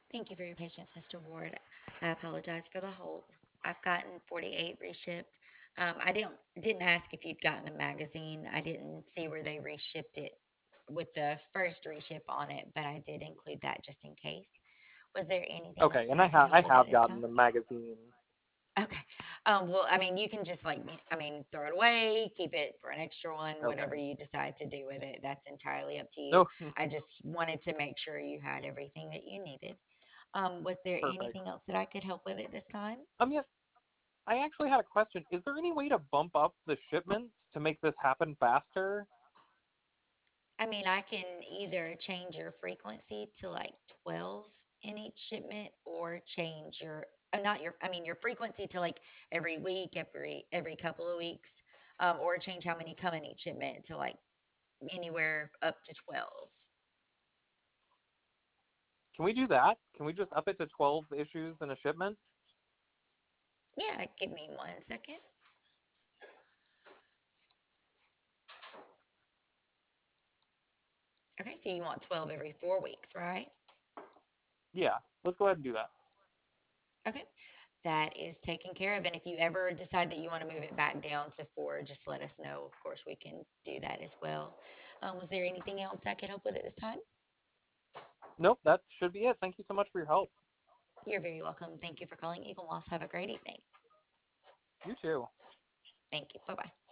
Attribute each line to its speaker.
Speaker 1: Thank you for your patience, Mr. Ward. I apologize for the hold. I've gotten 48 reshipped. I didn't ask if you'd gotten a magazine. I didn't see where they reshipped it with the first reship on it, but I did include that just in case. Was there anything else
Speaker 2: Okay,
Speaker 1: that
Speaker 2: and
Speaker 1: I could
Speaker 2: I
Speaker 1: help with at
Speaker 2: have
Speaker 1: this
Speaker 2: gotten
Speaker 1: time?
Speaker 2: the magazine.
Speaker 1: Okay. Well, I mean, you can just throw it away, keep it for an extra one, whatever
Speaker 2: Okay.
Speaker 1: you decide to do with it. That's entirely up to you.
Speaker 2: No,
Speaker 1: I just wanted to make sure you had everything that you needed. Was there
Speaker 2: perfect.
Speaker 1: anything else that I could help with at this time?
Speaker 2: Yes, I actually had a question. Is there any way to bump up the shipments to make this happen faster?
Speaker 1: I mean, I can either change your frequency to like 12 in each shipment or change not your, I mean, your frequency to like every week, every couple of weeks, or change how many come in each shipment to like anywhere up to 12.
Speaker 2: Can we do that? Can we just up it to 12 issues in a shipment?
Speaker 1: Yeah, give me 1 second. Okay, so you want 12 every 4 weeks, right?
Speaker 2: Yeah, let's go ahead and do that.
Speaker 1: Okay, that is taken care of. And if you ever decide that you want to move it back down to four, just let us know. Of course, we can do that as well. Was there anything else I could help with at this time?
Speaker 2: Nope, that should be it. Thank you so much for your help.
Speaker 1: You're very welcome. Thank you for calling Eagle Moss. Have a great evening.
Speaker 2: You too.
Speaker 1: Thank you. Bye bye.